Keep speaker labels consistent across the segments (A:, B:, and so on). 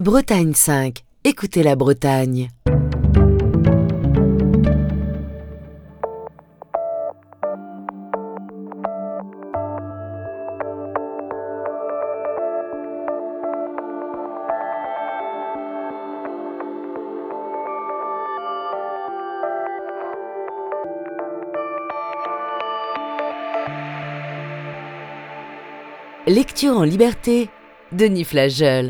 A: Bretagne 5. Écoutez la Bretagne. Lecture en liberté, Denis Flageol.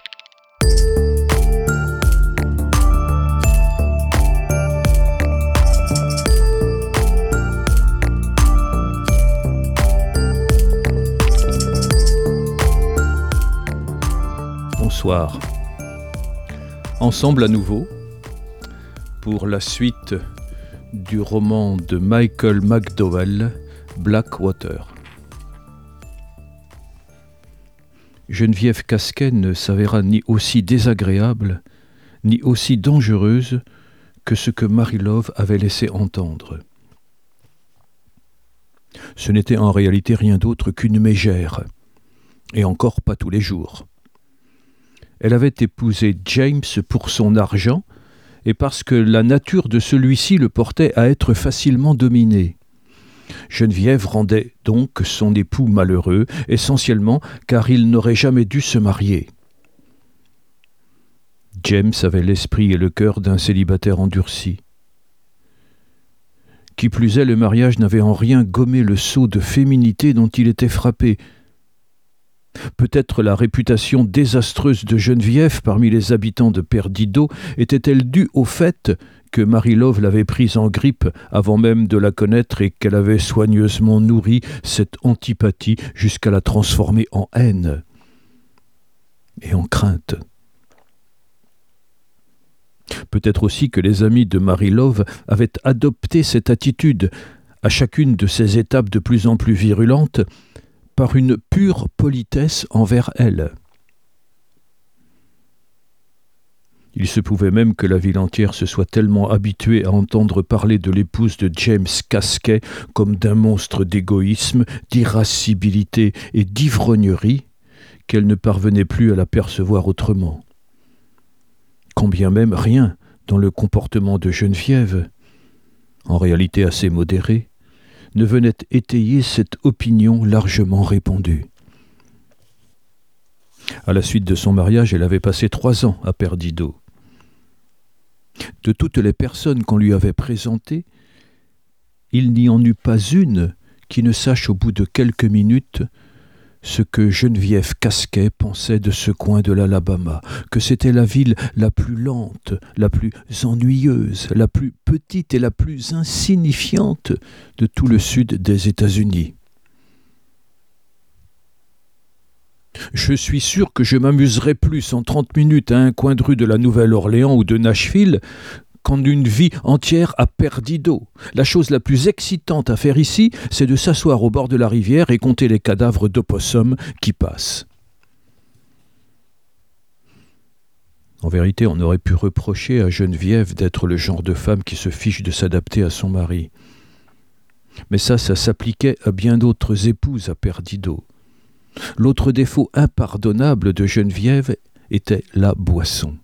B: Bonsoir. Ensemble à nouveau pour la suite du roman de Michael McDowell, Blackwater. Geneviève Casquet ne s'avéra ni aussi désagréable, ni aussi dangereuse que ce que Marie-Love avait laissé entendre. Ce n'était en réalité rien d'autre qu'une mégère, et encore pas tous les jours. Elle avait épousé James pour son argent, et parce que la nature de celui-ci le portait à être facilement dominé. Geneviève rendait donc son époux malheureux, essentiellement car il n'aurait jamais dû se marier. James avait l'esprit et le cœur d'un célibataire endurci. Qui plus est, le mariage n'avait en rien gommé le sceau de féminité dont il était frappé. Peut-être la réputation désastreuse de Geneviève parmi les habitants de Perdido était-elle due au fait que Marie-Love l'avait prise en grippe avant même de la connaître et qu'elle avait soigneusement nourri cette antipathie jusqu'à la transformer en haine et en crainte. Peut-être aussi que les amis de Marie-Love avaient adopté cette attitude, à chacune de ces étapes de plus en plus virulentes, par une pure politesse envers elle. Il se pouvait même que la ville entière se soit tellement habituée à entendre parler de l'épouse de James Casquet comme d'un monstre d'égoïsme, d'irascibilité et d'ivrognerie qu'elle ne parvenait plus à l'apercevoir autrement. Quand bien même rien dans le comportement de Geneviève, en réalité assez modéré, ne venait étayer cette opinion largement répandue. À la suite de son mariage, elle avait passé 3 ans à Perdido. De toutes les personnes qu'on lui avait présentées, il n'y en eut pas une qui ne sache au bout de quelques minutes ce que Geneviève Casquet pensait de ce coin de l'Alabama, que c'était la ville la plus lente, la plus ennuyeuse, la plus petite et la plus insignifiante de tout le sud des États-Unis. Je suis sûr que je m'amuserais plus en 30 minutes à un coin de rue de la Nouvelle-Orléans ou de Nashville qu'en une vie entière à Perdido. La chose la plus excitante à faire ici, c'est de s'asseoir au bord de la rivière et compter les cadavres d'opossums qui passent. En vérité, on aurait pu reprocher à Geneviève d'être le genre de femme qui se fiche de s'adapter à son mari. Mais ça s'appliquait à bien d'autres épouses à Perdido. L'autre défaut impardonnable de Geneviève était la boisson.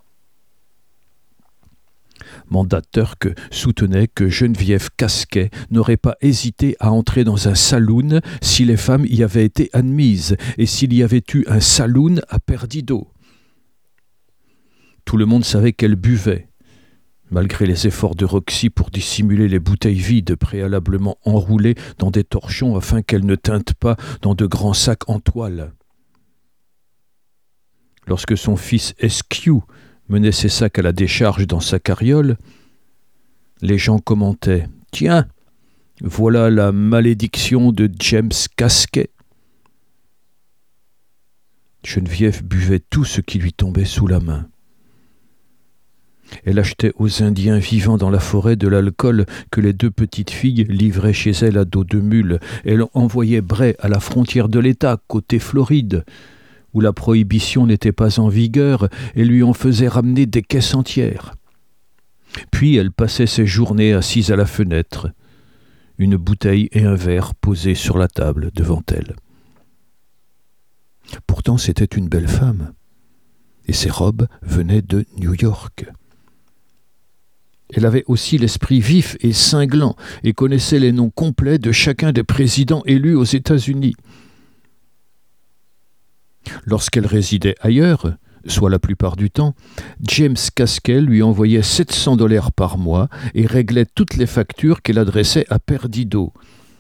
B: Mandat Turk soutenait que Geneviève Casquet n'aurait pas hésité à entrer dans un saloon si les femmes y avaient été admises et s'il y avait eu un saloon à Perdido. Tout le monde savait qu'elle buvait, malgré les efforts de Roxy pour dissimuler les bouteilles vides préalablement enroulées dans des torchons afin qu'elles ne tintent pas dans de grands sacs en toile. Lorsque son fils Eskew menait ses sacs à la décharge dans sa carriole, les gens commentaient « Tiens, voilà la malédiction de James Casquet ». Geneviève buvait tout ce qui lui tombait sous la main. Elle achetait aux Indiens vivant dans la forêt de l'alcool que les 2 petites filles livraient chez elle à dos de mule. Elle envoyait Bray à la frontière de l'État, côté Floride, où la prohibition n'était pas en vigueur, et lui en faisait ramener des caisses entières. Puis elle passait ses journées assise à la fenêtre, une bouteille et un verre posés sur la table devant elle. Pourtant, c'était une belle femme. Et ces robes venaient de New York. Elle avait aussi l'esprit vif et cinglant et connaissait les noms complets de chacun des présidents élus aux États-Unis. Lorsqu'elle résidait ailleurs, soit la plupart du temps, James Caskey lui envoyait $700 par mois et réglait toutes les factures qu'elle adressait à Perdido.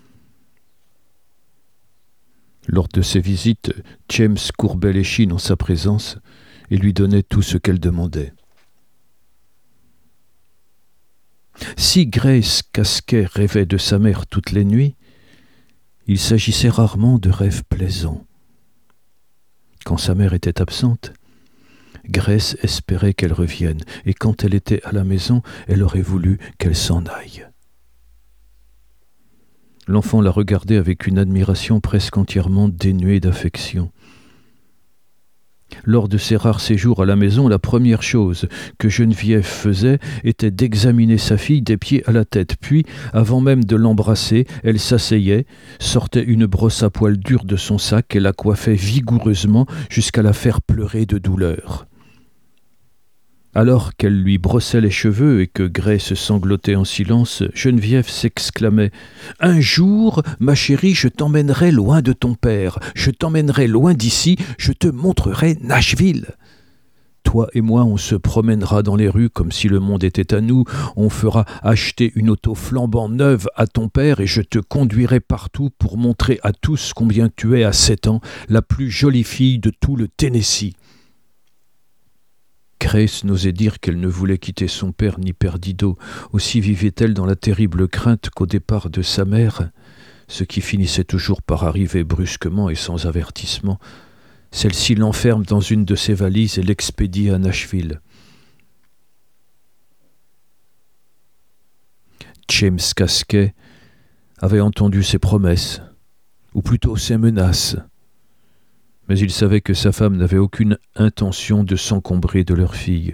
B: Lors de ses visites, James courbait l'échine en sa présence et lui donnait tout ce qu'elle demandait. Si Grace Caskey rêvait de sa mère toutes les nuits, il s'agissait rarement de rêves plaisants. Quand sa mère était absente, Grace espérait qu'elle revienne, et quand elle était à la maison, elle aurait voulu qu'elle s'en aille. L'enfant la regardait avec une admiration presque entièrement dénuée d'affection. Lors de ses rares séjours à la maison, la première chose que Geneviève faisait était d'examiner sa fille des pieds à la tête, puis, avant même de l'embrasser, elle s'asseyait, sortait une brosse à poils dure de son sac et la coiffait vigoureusement jusqu'à la faire pleurer de douleur. Alors qu'elle lui brossait les cheveux et que Grace sanglotait en silence, Geneviève s'exclamait « Un jour, ma chérie, je t'emmènerai loin de ton père, je t'emmènerai loin d'ici, je te montrerai Nashville. Toi et moi, on se promènera dans les rues comme si le monde était à nous, on fera acheter une auto flambant neuve à ton père et je te conduirai partout pour montrer à tous combien tu es à 7 ans la plus jolie fille de tout le Tennessee. » Grace n'osait dire qu'elle ne voulait quitter son père ni Perdido, aussi vivait-elle dans la terrible crainte qu'au départ de sa mère, ce qui finissait toujours par arriver brusquement et sans avertissement, celle-ci l'enferme dans une de ses valises et l'expédie à Nashville. James Caskey avait entendu ses promesses, ou plutôt ses menaces, mais il savait que sa femme n'avait aucune intention de s'encombrer de leur fille.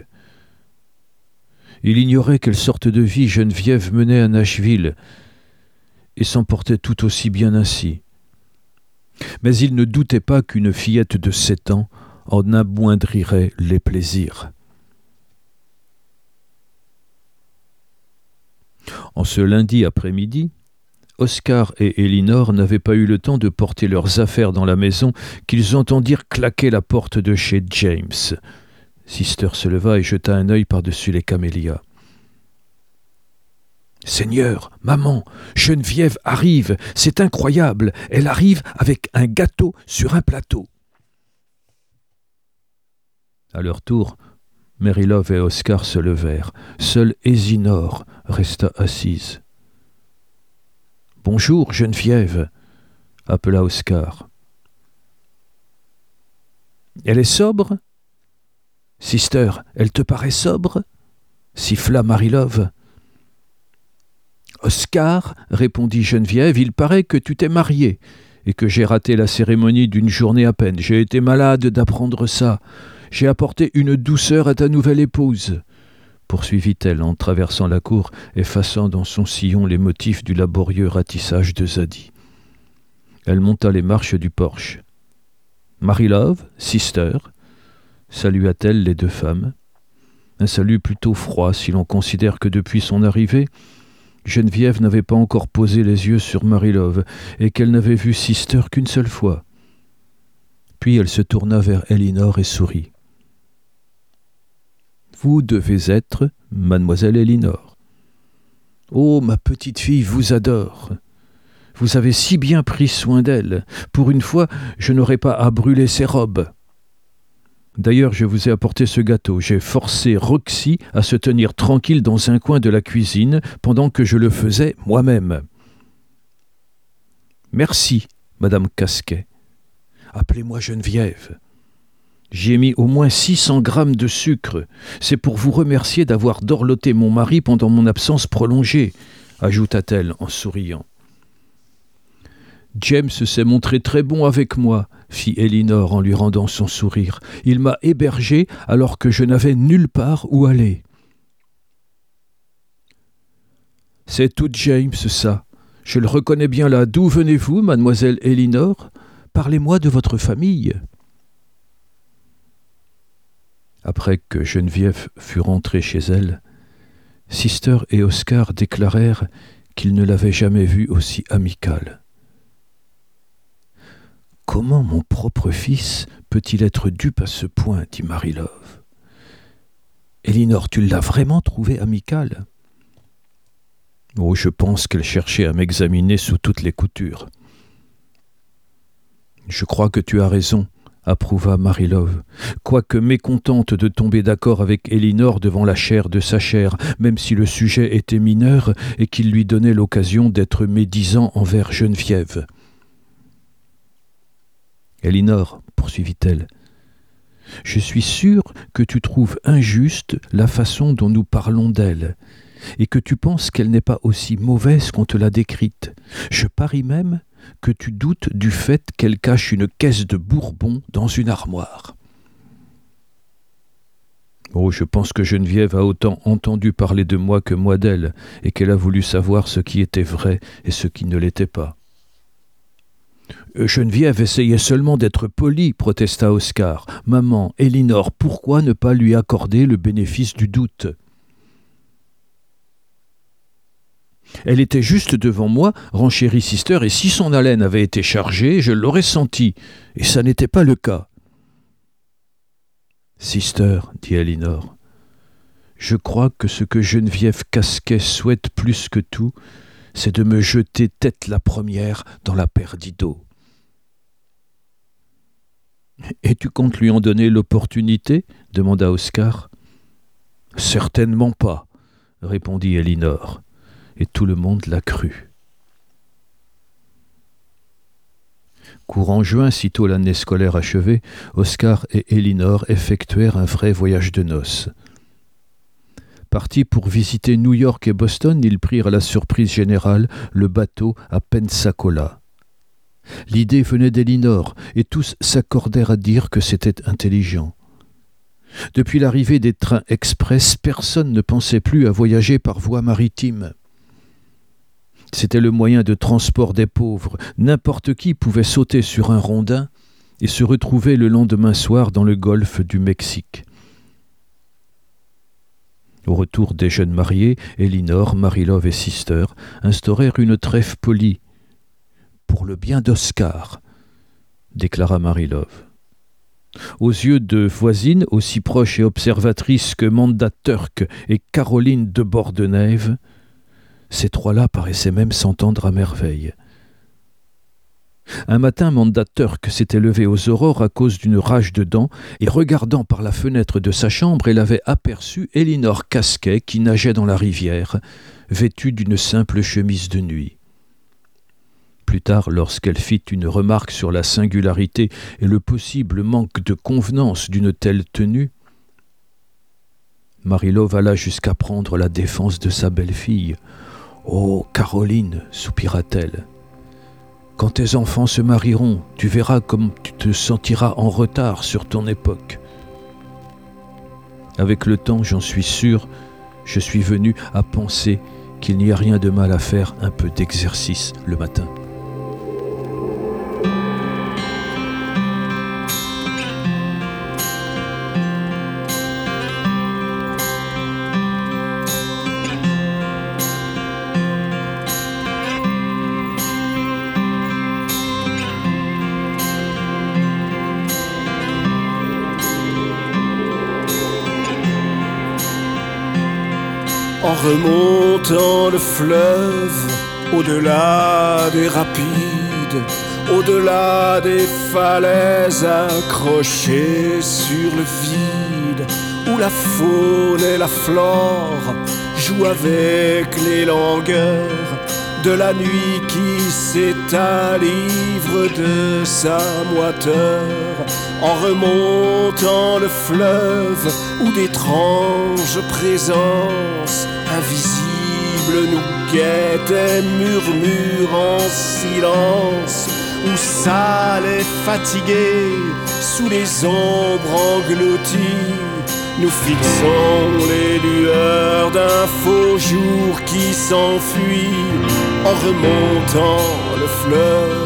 B: Il ignorait quelle sorte de vie Geneviève menait à Nashville, et s'en portait tout aussi bien ainsi. Mais il ne doutait pas qu'une fillette de 7 ans en amoindrirait les plaisirs. En ce lundi après-midi, Oscar et Elinor n'avaient pas eu le temps de porter leurs affaires dans la maison qu'ils entendirent claquer la porte de chez James. Sister se leva et jeta un œil par-dessus les camélias. « Seigneur, maman, Geneviève arrive, c'est incroyable, elle arrive avec un gâteau sur un plateau. » À leur tour, Mary Love et Oscar se levèrent. Seule Elinor resta assise. « Bonjour, Geneviève, » appela Oscar. « Elle est sobre ? Sister, elle te paraît sobre ?» siffla Mary Love. « Oscar, » répondit Geneviève, « il paraît que tu t'es marié et que j'ai raté la cérémonie d'une journée à peine. J'ai été malade d'apprendre ça. J'ai apporté une douceur à ta nouvelle épouse. » poursuivit-elle en traversant la cour, effaçant dans son sillon les motifs du laborieux ratissage de Zadie. Elle monta les marches du porche. « Mary Love, sister » salua-t-elle les deux femmes. Un salut plutôt froid si l'on considère que depuis son arrivée, Geneviève n'avait pas encore posé les yeux sur Mary Love et qu'elle n'avait vu sister qu'une seule fois. Puis elle se tourna vers Elinor et sourit. « Vous devez être mademoiselle Elinor. Oh, ma petite fille vous adore. Vous avez si bien pris soin d'elle. Pour une fois, je n'aurai pas à brûler ses robes. D'ailleurs, je vous ai apporté ce gâteau. J'ai forcé Roxy à se tenir tranquille dans un coin de la cuisine pendant que je le faisais moi-même. Merci, Madame Caskey. Appelez-moi Geneviève. J'y ai mis au moins 600 grammes de sucre. C'est pour vous remercier d'avoir dorloté mon mari pendant mon absence prolongée, ajouta-t-elle en souriant. James s'est montré très bon avec moi, fit Elinor en lui rendant son sourire. Il m'a hébergé alors que je n'avais nulle part où aller. C'est tout James, ça. Je le reconnais bien là. D'où venez-vous, mademoiselle Elinor ? Parlez-moi de votre famille. Après que Geneviève fut rentrée chez elle, Sister et Oscar déclarèrent qu'ils ne l'avaient jamais vue aussi amicale. « Comment mon propre fils peut-il être dupe à ce point ?» dit Marie-Love. « Elinor, tu l'as vraiment trouvée amicale ?» « Oh, je pense qu'elle cherchait à m'examiner sous toutes les coutures. »« Je crois que tu as raison, » approuva Marie-Love, quoique mécontente de tomber d'accord avec Elinor devant la chair de sa chair, même si le sujet était mineur et qu'il lui donnait l'occasion d'être médisant envers Geneviève. « Elinor, poursuivit-elle, je suis sûre que tu trouves injuste la façon dont nous parlons d'elle, et que tu penses qu'elle n'est pas aussi mauvaise qu'on te l'a décrite. Je parie même que tu doutes du fait qu'elle cache une caisse de Bourbon dans une armoire. » Oh, je pense que Geneviève a autant entendu parler de moi que moi d'elle, et qu'elle a voulu savoir ce qui était vrai et ce qui ne l'était pas. Geneviève essayait seulement d'être polie, protesta Oscar. Maman, Elinor, pourquoi ne pas lui accorder le bénéfice du doute ? Elle était juste devant moi, renchérit Sister, et si son haleine avait été chargée, je l'aurais senti, et ça n'était pas le cas. Sister, dit Elinor, je crois que ce que Geneviève Casquet souhaite plus que tout, c'est de me jeter tête la première dans la perdue d'eau. Et tu comptes lui en donner l'opportunité ? Demanda Oscar. Certainement pas, répondit Elinor. Et tout le monde l'a cru. Courant juin, sitôt l'année scolaire achevée, Oscar et Elinor effectuèrent un vrai voyage de noces. Partis pour visiter New York et Boston, ils prirent à la surprise générale le bateau à Pensacola. L'idée venait d'Elinor, et tous s'accordèrent à dire que c'était intelligent. Depuis l'arrivée des trains express, personne ne pensait plus à voyager par voie maritime. C'était le moyen de transport des pauvres. N'importe qui pouvait sauter sur un rondin et se retrouver le lendemain soir dans le golfe du Mexique. Au retour des jeunes mariés, Elinor, Marie-Love et Sister instaurèrent une trêve polie. « Pour le bien d'Oscar », déclara Marie-Love. Aux yeux de voisines aussi proches et observatrices que Manda Turk et Caroline de Bordenève, ces trois-là paraissaient même s'entendre à merveille. Un matin, Manda Turk s'était levée aux aurores à cause d'une rage de dents, et regardant par la fenêtre de sa chambre, elle avait aperçu Elinor Casquet qui nageait dans la rivière, vêtue d'une simple chemise de nuit. Plus tard, lorsqu'elle fit une remarque sur la singularité et le possible manque de convenance d'une telle tenue, Marie-Love alla jusqu'à prendre la défense de sa belle-fille. « Oh, Caroline, soupira-t-elle, quand tes enfants se marieront, tu verras comme tu te sentiras en retard sur ton époque. Avec le temps, j'en suis sûr, je suis venu à penser qu'il n'y a rien de mal à faire un peu d'exercice le matin. »
C: En remontant le fleuve, au-delà des rapides, au-delà des falaises accrochées sur le vide, où la faune et la flore jouent avec les langueurs de la nuit qui s'étale ivre de sa moiteur. En remontant le fleuve, où d'étranges présences invisibles nous guettent et murmurent en silence, où sales et fatigués, sous les ombres englouties, nous fixons les lueurs d'un faux jour qui s'enfuit en remontant le fleuve.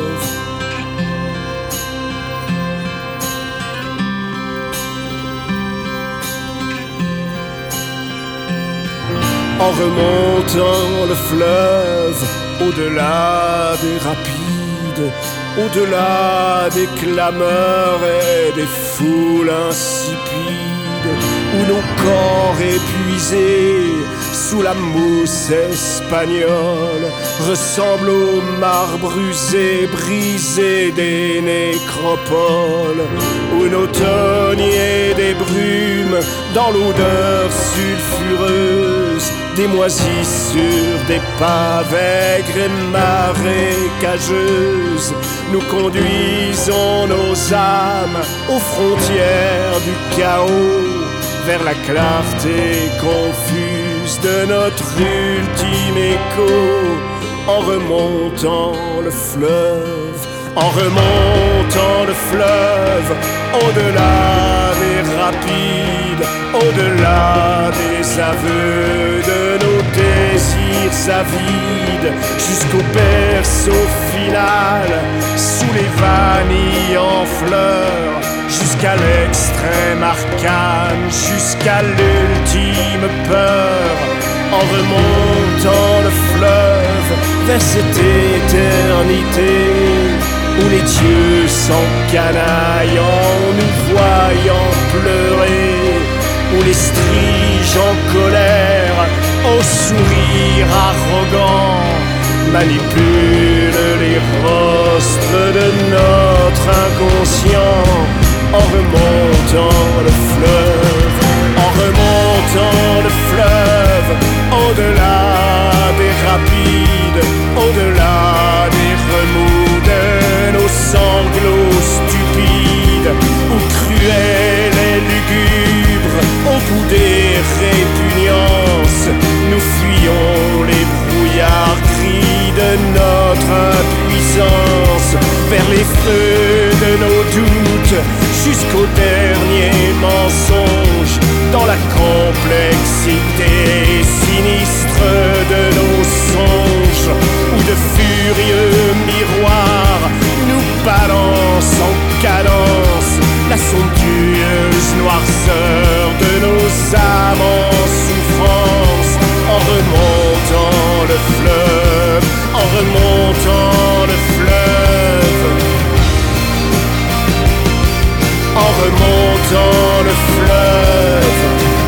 C: en remontant le fleuve, au-delà des rapides, au-delà des clameurs et des foules insipides, où nos corps épuisés sous la mousse espagnole ressemblent aux marbre usés, brisés des nécropoles, où nos tonniers des brumes dans l'odeur sulfureuse des moisissures, des pavés et marécageuses, nous conduisons nos âmes aux frontières du chaos, vers la clarté confuse de notre ultime écho, en remontant le fleuve, en remontant le fleuve, au-delà des rapides, au-delà des aveux de nos désirs avides, jusqu'au berceau final, sous les vanilles en fleurs, jusqu'à l'extrême arcane, jusqu'à l'ultime peur, en remontant le fleuve vers cette éternité où les dieux s'encanaillent en nous voyant pleurer, où les striges en colère, au sourire arrogant, manipulent les rostres de notre inconscient, en remontant le fleuve, en remontant le fleuve, au-delà des rapides, au-delà des remous de nos sanglots stupides, où cruels et lugubres, au bout des répugnances, nous fuyons les brouillards gris de notre impuissance, vers les feux de nos doutes, jusqu'au dernier mensonge, dans la complexité sinistre de nos songes, où de furieux miroirs nous balancent en cadence la somptueuse noirceur de nos âmes en souffrance, en remontant le fleuve, en remontant le fleuve, en remontant le fleuve.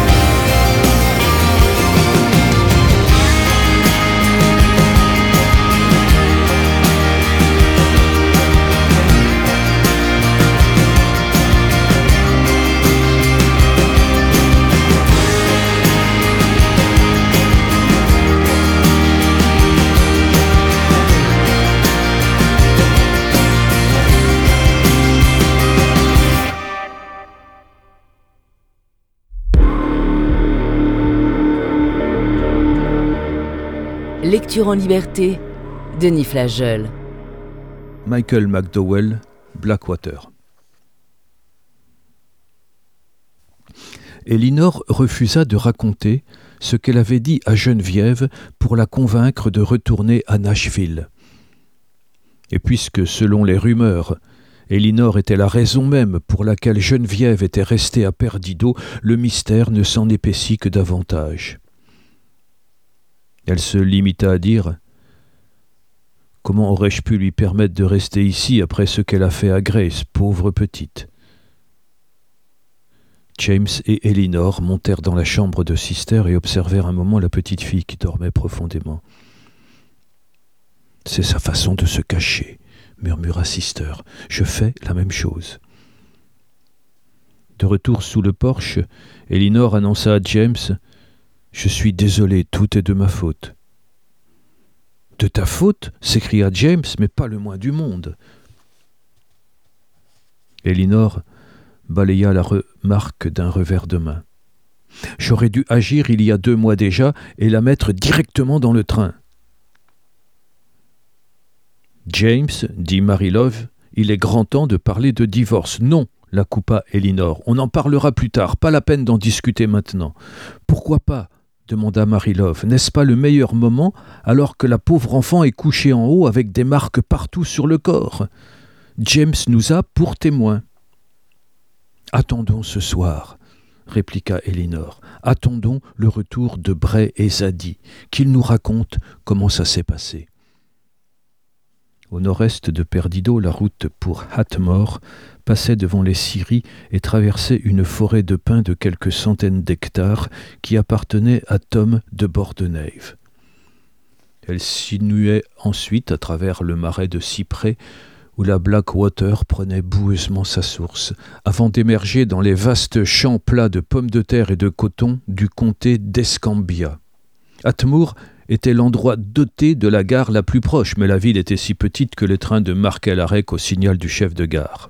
A: Lecture en liberté, Denis Flageol.
B: Michael McDowell, Blackwater. Elinor refusa de raconter ce qu'elle avait dit à Geneviève pour la convaincre de retourner à Nashville. Et puisque, selon les rumeurs, Elinor était la raison même pour laquelle Geneviève était restée à Perdido, le mystère ne s'en épaissit que davantage. Elle se limita à dire « Comment aurais-je pu lui permettre de rester ici après ce qu'elle a fait à Grace, pauvre petite ?» James et Elinor montèrent dans la chambre de Sister et observèrent un moment la petite fille qui dormait profondément. « C'est sa façon de se cacher, » murmura Sister. « Je fais la même chose. » De retour sous le porche, Elinor annonça à James « Je suis désolé, tout est de ma faute. » « De ta faute ?» s'écria James, « mais pas le moins du monde. » Elinor balaya la remarque d'un revers de main. « J'aurais dû agir il y a 2 mois déjà et la mettre directement dans le train. » « James, dit Marie-Love, il est grand temps de parler de divorce. »« Non, la coupa Elinor, on en parlera plus tard, pas la peine d'en discuter maintenant. »« Pourquoi pas ?» demanda Marie-Love. « N'est-ce pas le meilleur moment alors que la pauvre enfant est couchée en haut avec des marques partout sur le corps ? James nous a pour témoins. »« Attendons ce soir, répliqua Elinor. « Attendons le retour de Bray et Zadie, qu'ils nous racontent comment ça s'est passé. » Au nord-est de Perdido, la route pour Hatmore passait devant les scieries et traversait une forêt de pins de quelques centaines d'hectares qui appartenait à Tom de Bordenave. Elle sinuait ensuite à travers le marais de cyprès où la Blackwater prenait boueusement sa source, avant d'émerger dans les vastes champs plats de pommes de terre et de coton du comté d'Escambia. Hatmore était l'endroit doté de la gare la plus proche, mais la ville était si petite que les trains ne marquaient l'arrêt qu'au signal du chef de gare.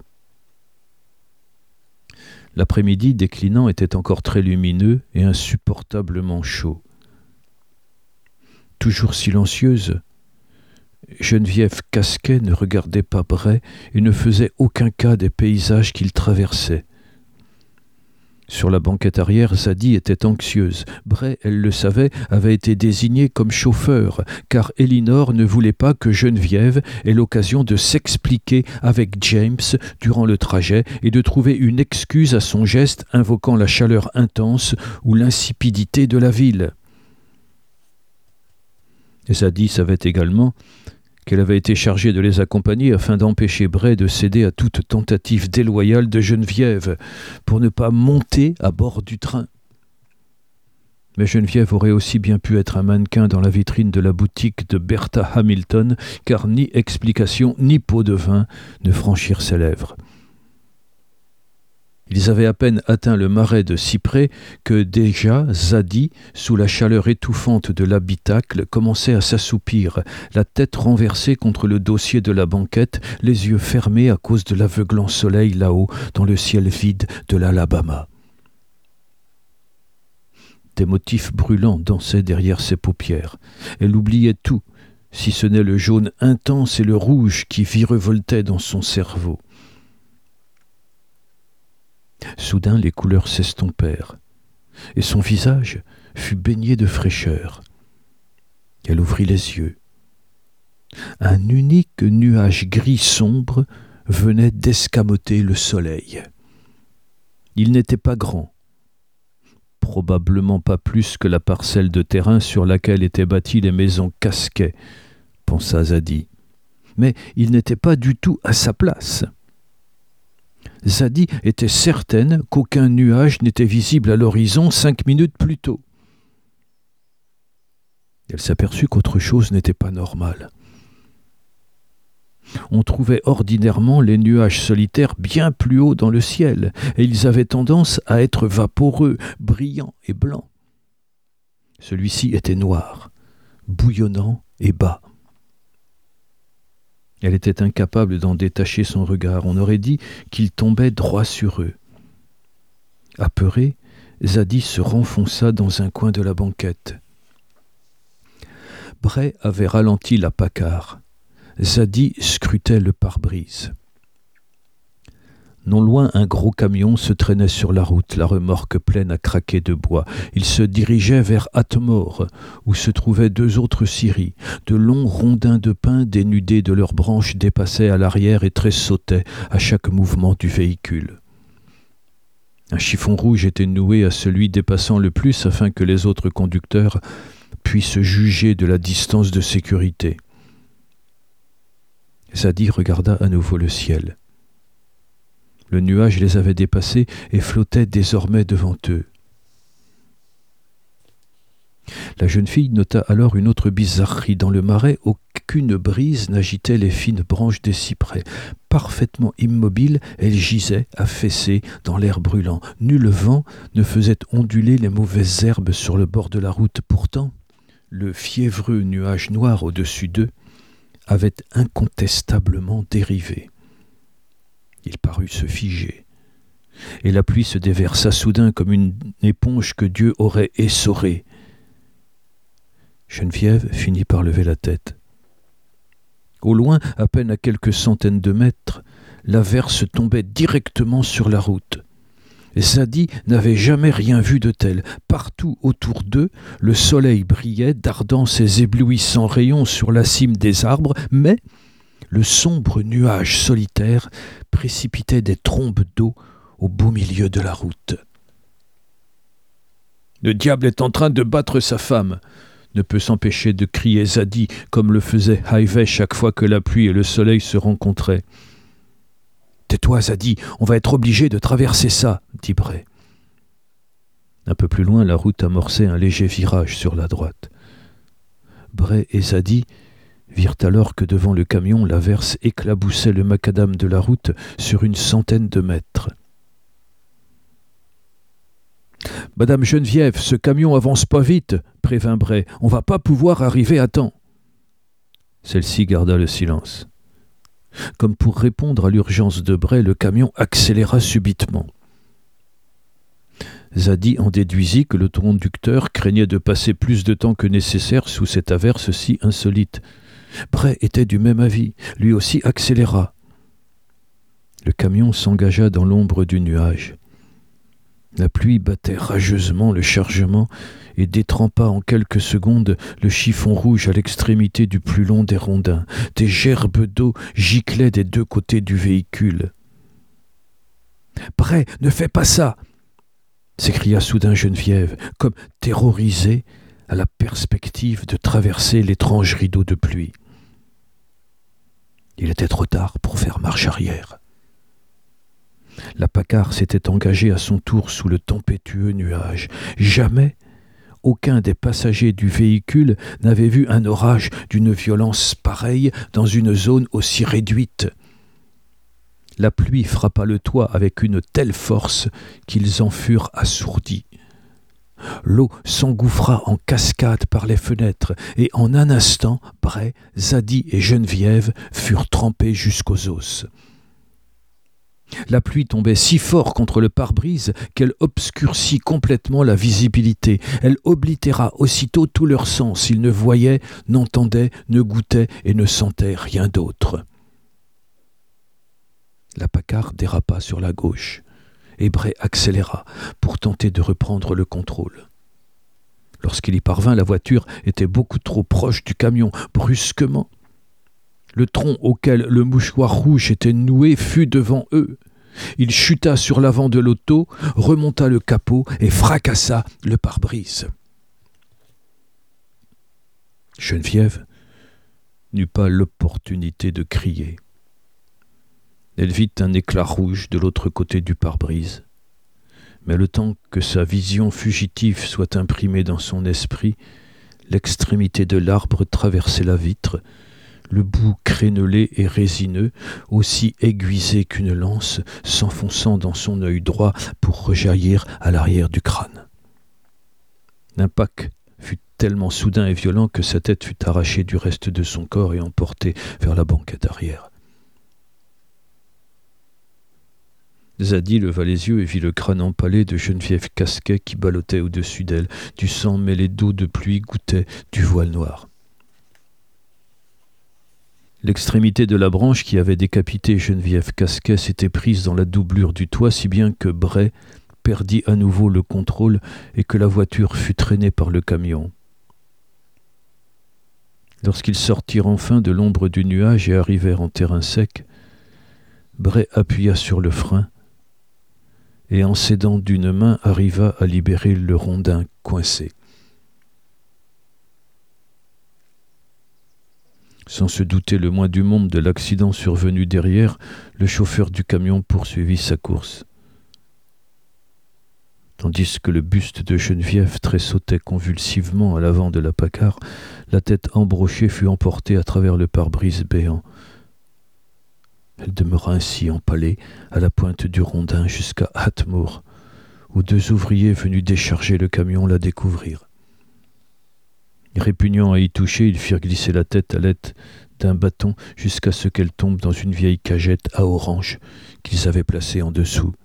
B: L'après-midi déclinant était encore très lumineux et insupportablement chaud. Toujours silencieuse, Geneviève Casquet ne regardait pas Bray et ne faisait aucun cas des paysages qu'il traversait. Sur la banquette arrière, Zadie était anxieuse. Bray, elle le savait, avait été désigné comme chauffeur, car Elinor ne voulait pas que Geneviève ait l'occasion de s'expliquer avec James durant le trajet et de trouver une excuse à son geste invoquant la chaleur intense ou l'insipidité de la ville. Zadie savait également qu'elle avait été chargée de les accompagner afin d'empêcher Bray de céder à toute tentative déloyale de Geneviève pour ne pas monter à bord du train. Mais Geneviève aurait aussi bien pu être un mannequin dans la vitrine de la boutique de Bertha Hamilton, car ni explication ni pot de vin ne franchirent ses lèvres. Ils avaient à peine atteint le marais de cyprès que déjà Zadie, sous la chaleur étouffante de l'habitacle, commençait à s'assoupir, la tête renversée contre le dossier de la banquette, les yeux fermés à cause de l'aveuglant soleil là-haut, dans le ciel vide de l'Alabama. Des motifs brûlants dansaient derrière ses paupières. Elle oubliait tout, si ce n'est le jaune intense et le rouge qui virevoltaient dans son cerveau. Soudain, les couleurs s'estompèrent, et son visage fut baigné de fraîcheur. Elle ouvrit les yeux. Un unique nuage gris sombre venait d'escamoter le soleil. Il n'était pas grand, probablement pas plus que la parcelle de terrain sur laquelle étaient bâties les maisons Casquet, pensa Zadie. Mais il n'était pas du tout à sa place. Zadie était certaine qu'aucun nuage n'était visible à l'horizon 5 minutes plus tôt. Elle s'aperçut qu'autre chose n'était pas normal. On trouvait ordinairement les nuages solitaires bien plus haut dans le ciel, et ils avaient tendance à être vaporeux, brillants et blancs. Celui-ci était noir, bouillonnant et bas. Elle était incapable d'en détacher son regard. On aurait dit qu'il tombait droit sur eux. Apeurée, Zadie se renfonça dans un coin de la banquette. Bray avait ralenti la paccard. Zadie scrutait le pare-brise. Non loin, un gros camion se traînait sur la route, la remorque pleine à craquer de bois. Il se dirigeait vers Hatmore, où se trouvaient 2 autres scieries. De longs rondins de pin dénudés de leurs branches dépassaient à l'arrière et tressautaient à chaque mouvement du véhicule. Un chiffon rouge était noué à celui dépassant le plus afin que les autres conducteurs puissent juger de la distance de sécurité. Zadie regarda à nouveau le ciel. Le nuage les avait dépassés et flottait désormais devant eux. La jeune fille nota alors une autre bizarrerie. Dans le marais, aucune brise n'agitait les fines branches des cyprès. Parfaitement immobile, elle gisait, affaissée, dans l'air brûlant. Nul vent ne faisait onduler les mauvaises herbes sur le bord de la route. Pourtant, le fiévreux nuage noir au-dessus d'eux avait incontestablement dérivé. Il parut se figer, et la pluie se déversa soudain comme une éponge que Dieu aurait essorée. Geneviève finit par lever la tête. Au loin, à peine à quelques centaines de mètres, l'averse tombait directement sur la route. Zadie n'avait jamais rien vu de tel. Partout autour d'eux, le soleil brillait, dardant ses éblouissants rayons sur la cime des arbres, mais le sombre nuage solitaire précipitait des trombes d'eau au beau milieu de la route. Le diable est en train de battre sa femme !» ne peut s'empêcher de crier Zadie, comme le faisait Harvey chaque fois que la pluie et le soleil se rencontraient. « Tais-toi, Zadie, on va être obligé de traverser ça !» dit Bray. Un peu plus loin, la route amorçait un léger virage sur la droite. Bray et Zadie virent alors que devant le camion, l'averse éclaboussait le macadam de la route sur une centaine de mètres. « Madame Geneviève, ce camion avance pas vite, » prévint Bray. « On va pas pouvoir arriver à temps. » Celle-ci garda le silence. Comme pour répondre à l'urgence de Bray, le camion accéléra subitement. Zadie en déduisit que le conducteur craignait de passer plus de temps que nécessaire sous cette averse si insolite. Bray était du même avis, lui aussi accéléra. Le camion s'engagea dans l'ombre du nuage. La pluie battait rageusement le chargement et détrempa en quelques secondes le chiffon rouge à l'extrémité du plus long des rondins. Des gerbes d'eau giclaient des deux côtés du véhicule. « Bray, ne fais pas ça !» s'écria soudain Geneviève, comme terrorisée à la perspective de traverser l'étrange rideau de pluie. Il était trop tard pour faire marche arrière. La Packard s'était engagée à son tour sous le tempétueux nuage. Jamais aucun des passagers du véhicule n'avait vu un orage d'une violence pareille dans une zone aussi réduite. La pluie frappa le toit avec une telle force qu'ils en furent assourdis. L'eau s'engouffra en cascade par les fenêtres et en un instant, Bray, Zadie et Geneviève furent trempés jusqu'aux os. La pluie tombait si fort contre le pare-brise qu'elle obscurcit complètement la visibilité. Elle oblitéra aussitôt tous leurs sens. Ils ne voyaient, n'entendaient, ne goûtaient et ne sentaient rien d'autre. La Packard dérapa sur la gauche et Bray accéléra pour tenter de reprendre le contrôle. Lorsqu'il y parvint, la voiture était beaucoup trop proche du camion. Brusquement, le tronc auquel le mouchoir rouge était noué fut devant eux. Il chuta sur l'avant de l'auto, remonta le capot et fracassa le pare-brise. Geneviève n'eut pas l'opportunité de crier. Elle vit un éclat rouge de l'autre côté du pare-brise. Mais le temps que sa vision fugitive soit imprimée dans son esprit, l'extrémité de l'arbre traversait la vitre, le bout crénelé et résineux, aussi aiguisé qu'une lance, s'enfonçant dans son œil droit pour rejaillir à l'arrière du crâne. L'impact fut tellement soudain et violent que sa tête fut arrachée du reste de son corps et emportée vers la banquette arrière. Zadie leva les yeux et vit le crâne empalé de Geneviève Casquet qui ballottait au-dessus d'elle. Du sang mêlé d'eau de pluie goûtait du voile noir. L'extrémité de la branche qui avait décapité Geneviève Casquet s'était prise dans la doublure du toit, si bien que Bray perdit à nouveau le contrôle et que la voiture fut traînée par le camion. Lorsqu'ils sortirent enfin de l'ombre du nuage et arrivèrent en terrain sec, Bray appuya sur le frein et en s'aidant d'une main arriva à libérer le rondin coincé. Sans se douter le moins du monde de l'accident survenu derrière, le chauffeur du camion poursuivit sa course. Tandis que le buste de Geneviève tressautait convulsivement à l'avant de la Packard, la tête embrochée fut emportée à travers le pare-brise béant. Elle demeura ainsi empalée à la pointe du rondin jusqu'à Hatmoor, où deux ouvriers venus décharger le camion la découvrirent. Répugnant à y toucher, ils firent glisser la tête à l'aide d'un bâton jusqu'à ce qu'elle tombe dans une vieille cagette à orange qu'ils avaient placée en dessous.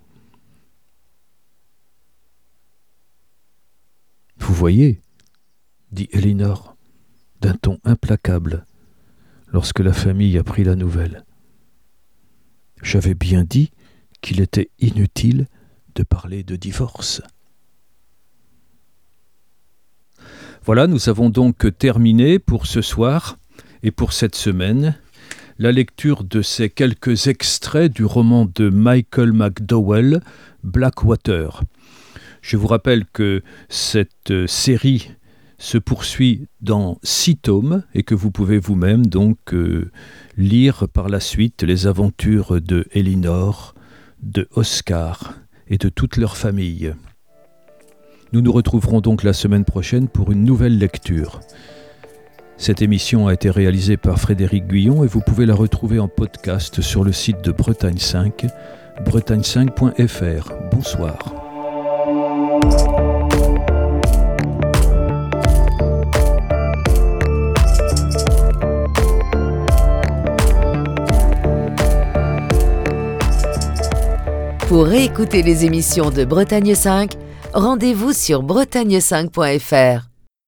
B: « Vous voyez » dit Elinor, d'un ton implacable, lorsque la famille apprit la nouvelle. « J'avais bien dit qu'il était inutile de parler de divorce. » Voilà, nous avons donc terminé pour ce soir et pour cette semaine la lecture de ces quelques extraits du roman de Michael McDowell, Blackwater. Je vous rappelle que cette série se poursuit dans 6 tomes et que vous pouvez vous-même donc lire par la suite les aventures de Elinor, de Oscar et de toute leur famille. Nous nous retrouverons donc la semaine prochaine pour une nouvelle lecture. Cette émission a été réalisée par Frédéric Guyon et vous pouvez la retrouver en podcast sur le site de Bretagne 5, bretagne5.fr. Bonsoir.
A: Pour réécouter les émissions de Bretagne 5, rendez-vous sur bretagne5.fr.